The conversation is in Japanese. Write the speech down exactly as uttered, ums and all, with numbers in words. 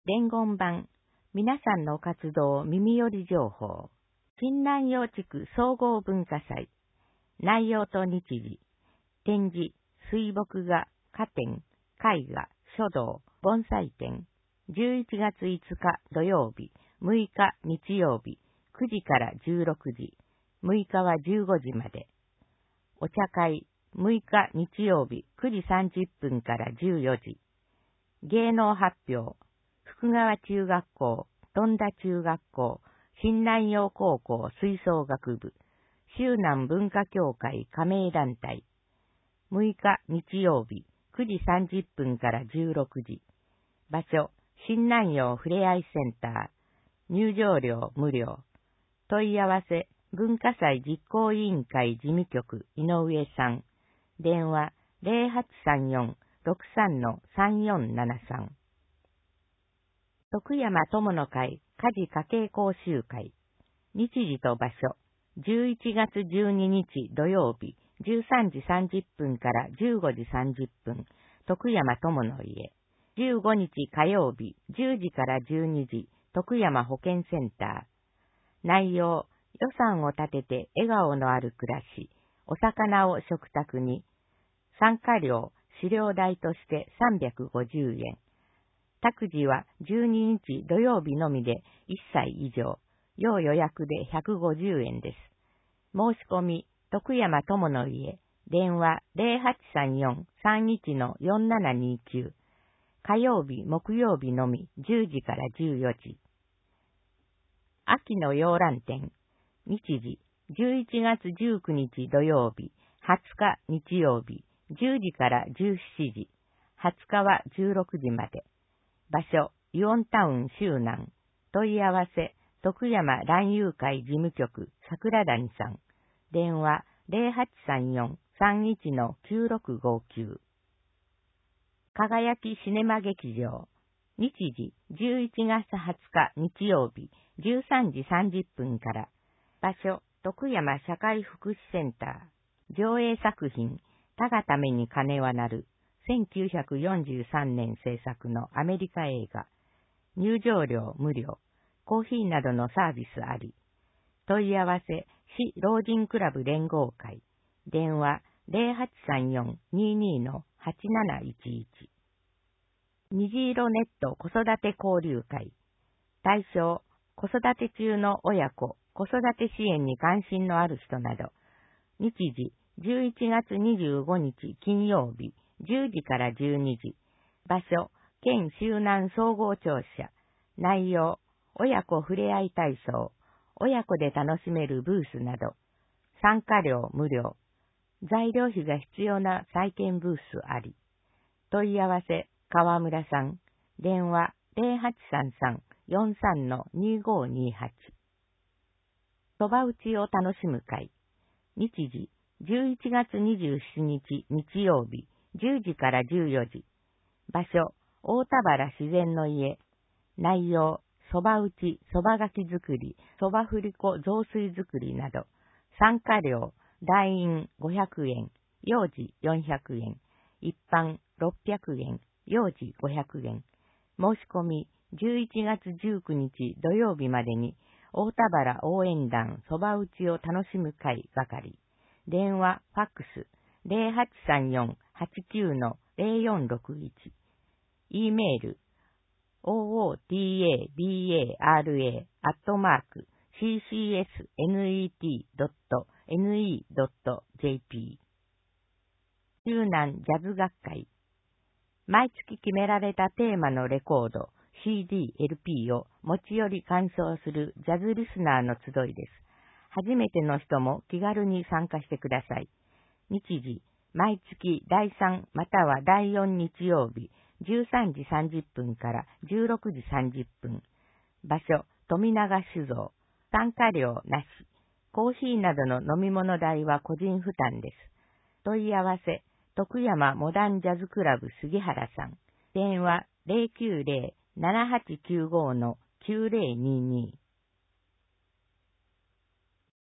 伝言版、皆さんの活動耳寄り情報、新南陽地区総合文化祭、内容と日時、展示、水墨画、花展、絵画、書道、盆栽展、じゅういちがついつか土曜日、むいか日曜日、くじからじゅうろくじ、むいかはじゅうごじまで。お茶会、むいか日曜日、くじさんじゅっぷんからじゅうよじ。芸能発表、福川中学校、富田中学校、新南陽高校吹奏楽部、周南文化協会加盟団体。むいか日曜日、くじさんじゅっぷんからじゅうろくじ。場所、新南陽ふれあいセンター。入場料無料。問い合わせ、文化祭実行委員会事務局井上さん。電話 ゼロはちさんよん ろくさん さんよんななさん。徳山友の会家事家計講習会。日時と場所、じゅういちがつじゅうににち土曜日、じゅうさんじさんじゅっぷんからじゅうごじさんじゅっぷん、徳山友の家。じゅうごにち火曜日、じゅうじからじゅうにじ、徳山保健センター。内容、予算を立てて笑顔のある暮らし、お魚を食卓に。参加料、飼料代としてさんびゃくごじゅうえん。託児はじゅうににち土曜日のみでいっさい以上、要予約でひゃくごじゅうえんです。申し込み、徳山友の家、電話 ゼロはちさんよん さんいち よんななにきゅう。火曜日、木曜日のみじゅうじからじゅうよじ。秋の洋蘭展。日時、じゅういちがつじゅうくにち土曜日、はつか日曜日、じゅうじからじゅうしちじ。はつかはじゅうろくじまで。場所、イオンタウン周南。問い合わせ、徳山蘭友会事務局桜谷さん。電話 ゼロはちさんよん さんいち きゅうろくごきゅう。輝きシネマ劇場。日時、じゅういちがつはつか日曜日、じゅうさんじさんじゅっぷんから。場所、徳山社会福祉センター。上映作品、他がために鐘は鳴る。せんきゅうひゃくよんじゅうさんねん制作のアメリカ映画。入場料無料。コーヒーなどのサービスあり。問い合わせ、市老人クラブ連合会。電話ゼロはちさんよん にに はちなないちいち。虹色ネット子育て交流会。対象、子育て中の親子、子育て支援に関心のある人など。日時、じゅういちがつにじゅうごにち金曜日、じゅうじからじゅうにじ。場所、県周南総合庁舎。内容、親子ふれあい体操、親子で楽しめるブースなど。参加料無料。材料費が必要な再建ブースあり。問い合わせ、川村さん。電話ゼロはちさんさん よんさん にごにはち。そば打ちを楽しむ会。日時、じゅういちがつにじゅうしちにち日曜日、じゅうじからじゅうよじ。場所、大田原自然の家。内容、そば打ち、そばがき作り、そば振り子雑炊作りなど。参加料、団員ごひゃくえん、幼児よんひゃくえん、一般ろっぴゃくえん、幼児ごひゃくえん。申し込み、じゅういちがつじゅうくにち土曜日までに、大田原応援団そば打ちを楽しむ会係。電話、ファックス、ゼロはちさんよん はちきゅう ゼロよんろくいち。e メール、オーオーティーエービーエーアールエー アットマーク シーシーエスネットドットネットドットジェーピー。周南ジャズ学会。毎月決められたテーマのレコード、シーディー、エルピー を持ち寄り鑑賞するジャズリスナーの集いです。初めての人も気軽に参加してください。日時、毎月だいさんまたはだいよん日曜日、じゅうさんじさんじゅっぷんからじゅうろくじさんじゅっぷん。場所、富永酒造。参加料なし。コーヒーなどの飲み物代は個人負担です。問い合わせ、徳山モダンジャズクラブ杉原さん。電話ゼロきゅうゼロ ななはちきゅうご きゅうゼロにに。